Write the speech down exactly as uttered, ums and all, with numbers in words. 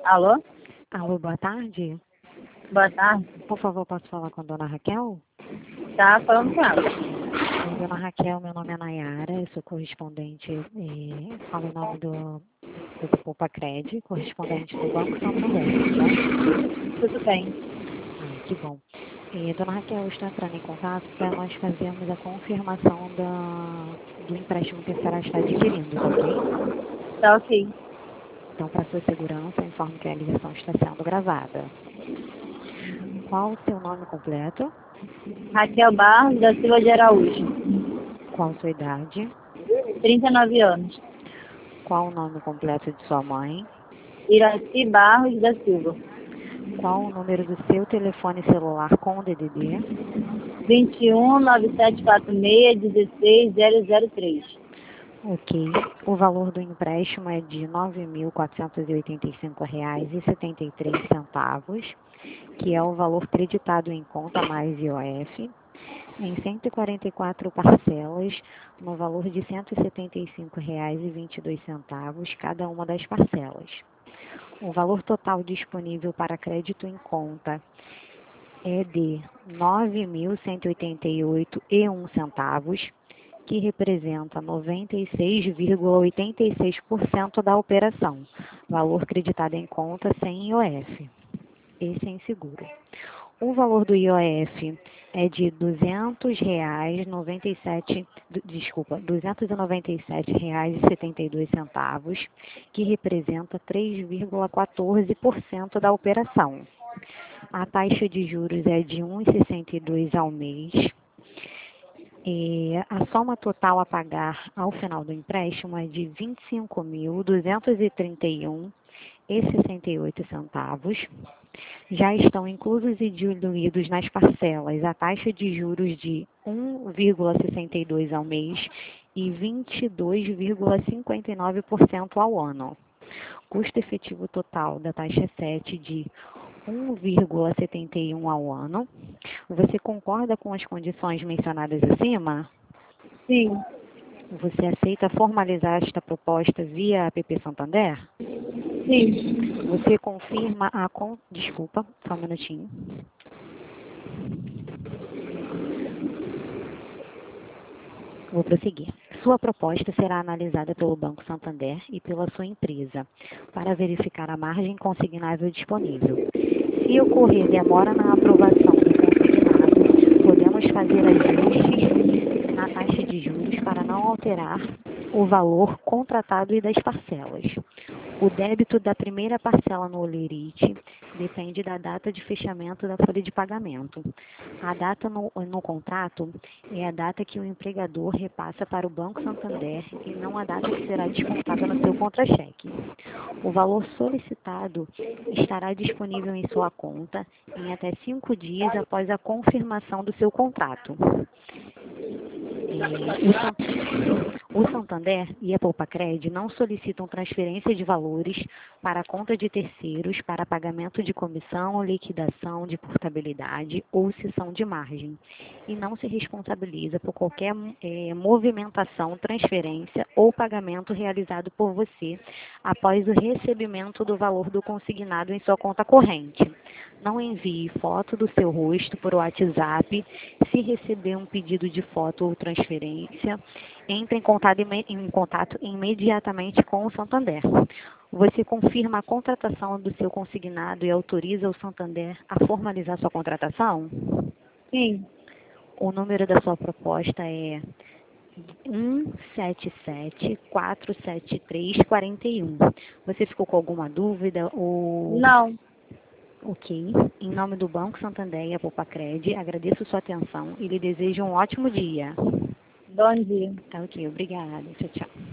Alô? Alô, boa tarde. Boa tarde. Por favor, posso falar com a dona Raquel? Tá falando com ela. Oi, dona Raquel, meu nome é Nayara, eu sou correspondente, eh, falo em nome do, do Poupa Cred, correspondente do Banco Santander, tudo bem? Tudo bem. Ah, que bom. Eh, dona Raquel, eu estou entrando em contato para nós fazermos a confirmação da, do empréstimo que a senhora está adquirindo, tá ok? Tá ok. Então, para sua segurança, informo que a ligação está sendo gravada. Qual o seu nome completo? Raquel Barros da Silva de Araújo. Qual a sua idade? trinta e nove anos. Qual o nome completo de sua mãe? Iraci Barros da Silva. Qual o número do seu telefone celular com o D D D? vinte e um, nove sete quatro seis, dezesseis, zero zero três. Ok. O valor do empréstimo é de nove mil quatrocentos e oitenta e cinco reais e setenta e três centavos, que é o valor creditado em conta mais I O F, em cento e quarenta e quatro parcelas, no valor de cento e setenta e cinco reais e vinte e dois centavos cada uma das parcelas. O valor total disponível para crédito em conta é de nove mil cento e oitenta e oito reais e um centavos, que representa noventa e seis vírgula oitenta e seis por cento da operação, valor creditado em conta sem I O F e sem seguro. O valor do I O F é de duzentos reais, noventa e sete, desculpa, duzentos e noventa e sete reais e setenta e dois centavos, que representa três vírgula quatorze por cento da operação. A taxa de juros é de um vírgula sessenta e dois ao mês. E a soma total a pagar ao final do empréstimo é de vinte e cinco mil duzentos e trinta e um reais e sessenta e oito centavos. Já estão inclusos e diluídos nas parcelas a taxa de juros de um vírgula sessenta e dois ao mês e vinte e dois vírgula cinquenta e nove por cento ao ano. Custo efetivo total da taxa sete de um vírgula setenta e um ao ano. Você concorda com as condições mencionadas acima? Sim. Você aceita formalizar esta proposta via app Santander? Sim. Você confirma a... Con... Desculpa, só um minutinho. Vou prosseguir. Sua proposta será analisada pelo Banco Santander e pela sua empresa para verificar a margem consignável disponível. Se ocorrer demora na aprovação do consignado, podemos fazer ajustes na taxa de juros para não alterar o valor contratado e das parcelas. O débito da primeira parcela no holerite depende da data de fechamento da folha de pagamento. A data no, no contrato é a data que o empregador repassa para o Banco Santander e não a data que será descontada no seu contra-cheque. O valor solicitado estará disponível em sua conta em até cinco dias após a confirmação do seu contrato. O Santander e a Poupa-Cred não solicitam transferência de valores para a conta de terceiros para pagamento de comissão, liquidação de portabilidade ou cessão de margem e não se responsabiliza por qualquer é, movimentação, transferência ou pagamento realizado por você após o recebimento do valor do consignado em sua conta corrente. Não envie foto do seu rosto por WhatsApp. Se receber um pedido de foto ou transferência, entre em contato, em contato imediatamente com o Santander. Você confirma a contratação do seu consignado e autoriza o Santander a formalizar sua contratação? Sim. O número da sua proposta é um sete sete, quatro sete três, quatro um. Você ficou com alguma dúvida ou... Não. Ok. Em nome do Banco Santander e a Poupa-Cred, agradeço sua atenção e lhe desejo um ótimo dia. Bom dia. Tá ok. Obrigada. Tchau, tchau.